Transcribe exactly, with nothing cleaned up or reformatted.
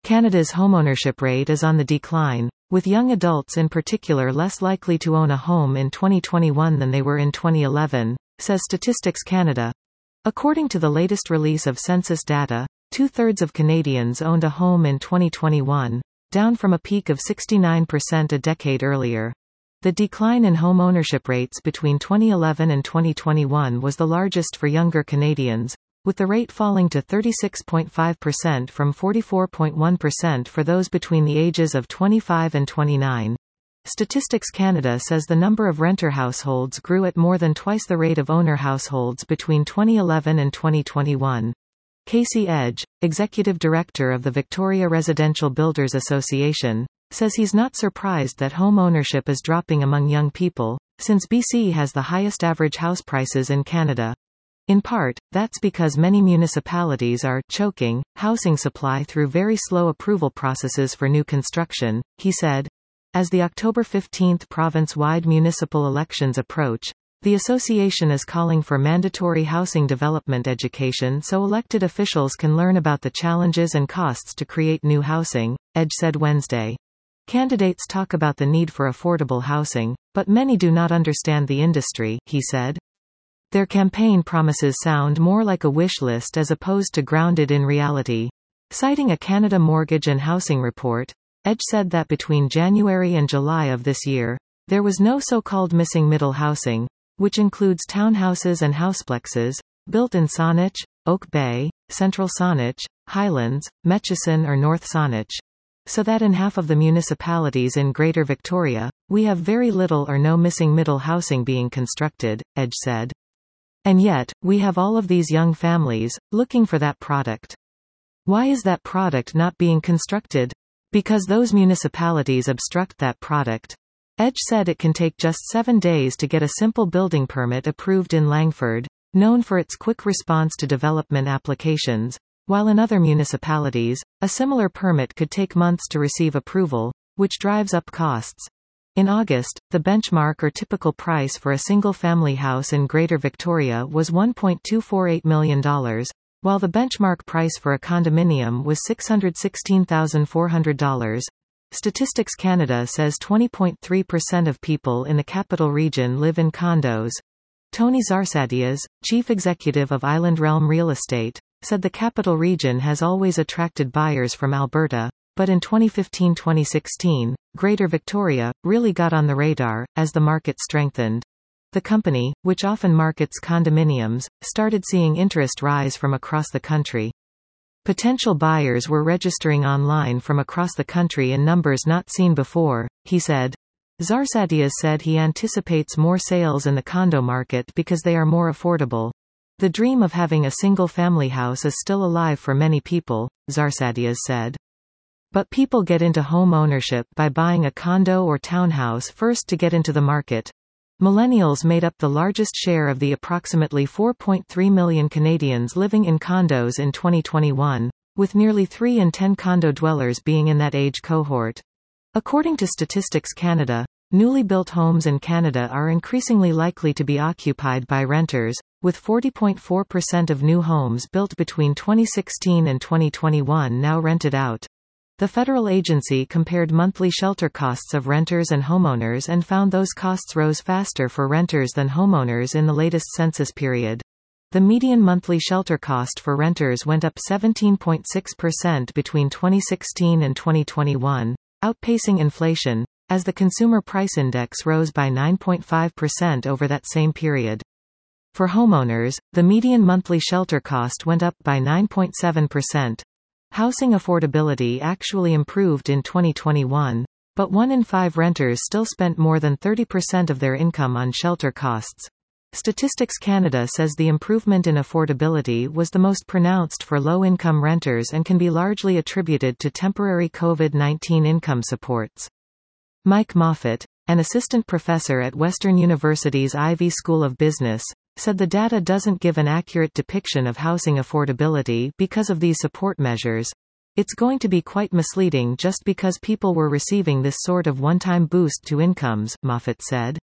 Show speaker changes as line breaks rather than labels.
Canada's homeownership rate is on the decline, with young adults in particular less likely to own a home in twenty twenty-one than they were in twenty eleven, says Statistics Canada. According to the latest release of census data, two-thirds of Canadians owned a home in twenty twenty-one, down from a peak of sixty-nine percent a decade earlier. The decline in home ownership rates between twenty eleven and twenty twenty-one was the largest for younger Canadians, with the rate falling to thirty-six point five percent from forty-four point one percent for those between the ages of twenty-five and twenty-nine. Statistics Canada says the number of renter households grew at more than twice the rate of owner households between twenty eleven and twenty twenty-one. Casey Edge, executive director of the Victoria Residential Builders Association, says he's not surprised that home ownership is dropping among young people, since B C has the highest average house prices in Canada. In part, that's because many municipalities are choking housing supply through very slow approval processes for new construction, he said. As the October fifteenth province-wide municipal elections approach, the association is calling for mandatory housing development education so elected officials can learn about the challenges and costs to create new housing, Edge said Wednesday. Candidates talk about the need for affordable housing, but many do not understand the industry, he said. Their campaign promises sound more like a wish list as opposed to grounded in reality. Citing a Canada Mortgage and Housing report, Edge said that between January and July of this year, there was no so-called missing middle housing, which includes townhouses and houseplexes, built in Saanich, Oak Bay, Central Saanich, Highlands, Mechigan or North Saanich. So that in half of the municipalities in Greater Victoria, we have very little or no missing middle housing being constructed, Edge said. And yet, we have all of these young families, looking for that product. Why is that product not being constructed? Because those municipalities obstruct that product. Edge said it can take just seven days to get a simple building permit approved in Langford, known for its quick response to development applications, while in other municipalities, a similar permit could take months to receive approval, which drives up costs. In August, the benchmark or typical price for a single-family house in Greater Victoria was one point two four eight million dollars, while the benchmark price for a condominium was six hundred sixteen thousand four hundred dollars. Statistics Canada says twenty point three percent of people in the capital region live in condos. Tony Zarsadias, chief executive of Island Realm Real Estate, said the capital region has always attracted buyers from Alberta, but in twenty fifteen to twenty sixteen, Greater Victoria really got on the radar, as the market strengthened. The company, which often markets condominiums, started seeing interest rise from across the country. Potential buyers were registering online from across the country in numbers not seen before, he said. Zarsadias said he anticipates more sales in the condo market because they are more affordable. The dream of having a single-family house is still alive for many people, Zarsadias said. But people get into home ownership by buying a condo or townhouse first to get into the market. Millennials made up the largest share of the approximately four point three million Canadians living in condos in twenty twenty-one, with nearly three in ten condo dwellers being in that age cohort. According to Statistics Canada, newly built homes in Canada are increasingly likely to be occupied by renters, with forty point four percent of new homes built between twenty sixteen and twenty twenty-one now rented out. The federal agency compared monthly shelter costs of renters and homeowners and found those costs rose faster for renters than homeowners in the latest census period. The median monthly shelter cost for renters went up seventeen point six percent between twenty sixteen and twenty twenty-one, outpacing inflation, as the Consumer Price Index rose by nine point five percent over that same period. For homeowners, the median monthly shelter cost went up by nine point seven percent. Housing affordability actually improved in twenty twenty-one, but one in five renters still spent more than thirty percent of their income on shelter costs. Statistics Canada says the improvement in affordability was the most pronounced for low-income renters and can be largely attributed to temporary COVID nineteen income supports. Mike Moffat, an assistant professor at Western University's Ivey School of Business, said the data doesn't give an accurate depiction of housing affordability because of these support measures. It's going to be quite misleading just because people were receiving this sort of one-time boost to incomes, Moffat said.